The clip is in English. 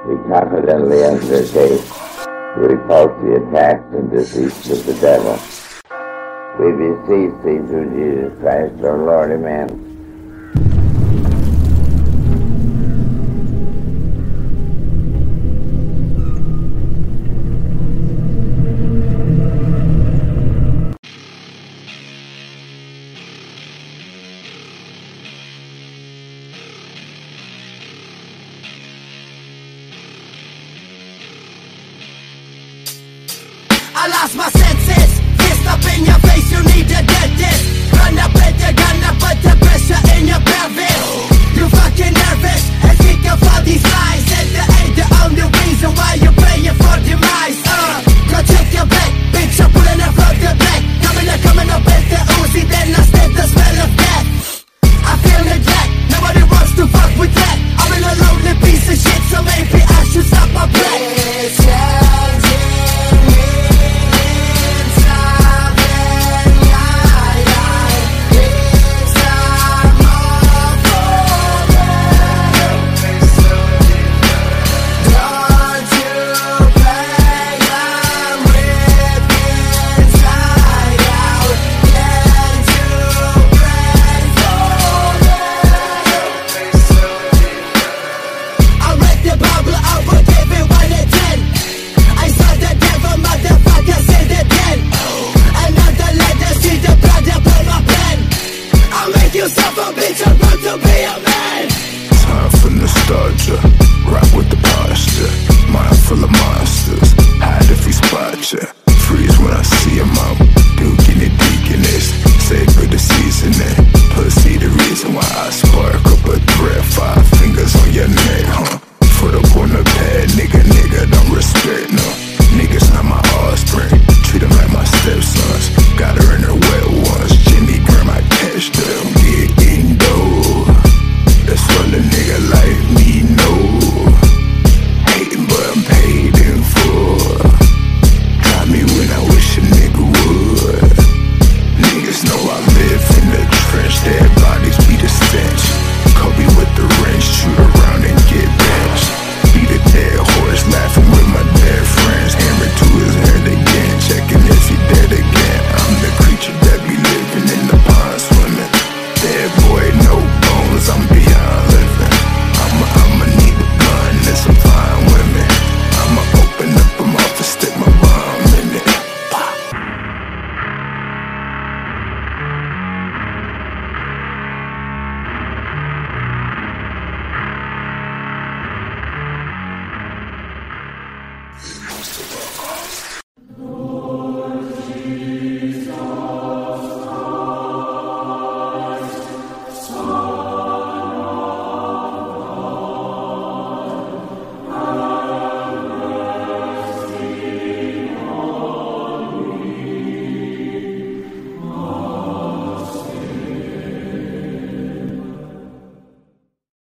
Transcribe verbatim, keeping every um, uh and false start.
We confidently undertake to repulse the attacks and deceits of the devil. We beseech thee through Jesus Christ, our Lord. Amen. I lost my senses, fist up in your face, you need a dentist. Run up with your gun, up, put the pressure in your pelvis.